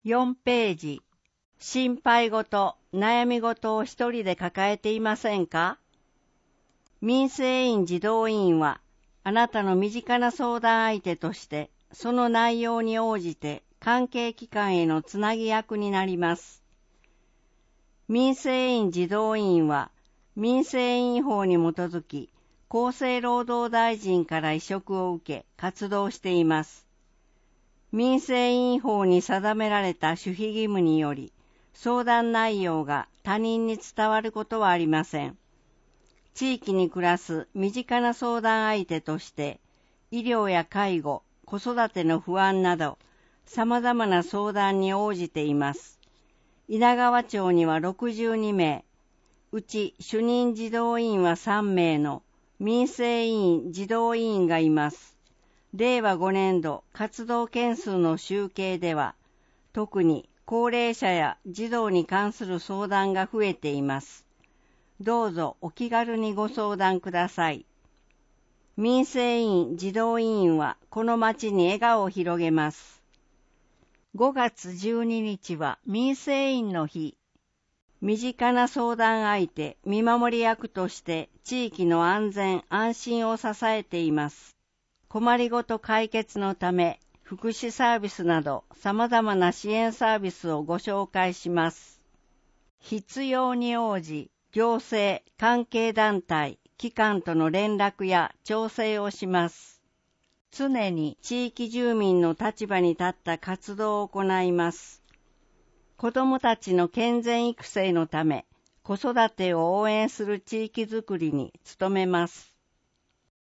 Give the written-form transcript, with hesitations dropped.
4ページ。心配事、悩み事を一人で抱えていませんか？民生委員児童委員は、あなたの身近な相談相手として、その内容に応じて関係機関へのつなぎ役になります。民生委員児童委員は、民生委員法に基づき、厚生労働大臣から委嘱を受け活動しています。民生委員法に定められた守秘義務により、相談内容が他人に伝わることはありません。地域に暮らす身近な相談相手として、医療や介護、子育ての不安など、様々な相談に応じています。稲川町には62名、うち主任児童委員は3名の民生委員児童委員がいます。令和5年度活動件数の集計では、特に高齢者や児童に関する相談が増えています。どうぞお気軽にご相談ください。民生委員児童委員はこの町に笑顔を広げます。5月12日は民生委員の日。身近な相談相手、見守り役として地域の安全・安心を支えています。困りごと解決のため、福祉サービスなど様々な支援サービスをご紹介します。必要に応じ、行政、関係団体、機関との連絡や調整をします。常に地域住民の立場に立った活動を行います。子どもたちの健全育成のため、子育てを応援する地域づくりに努めます。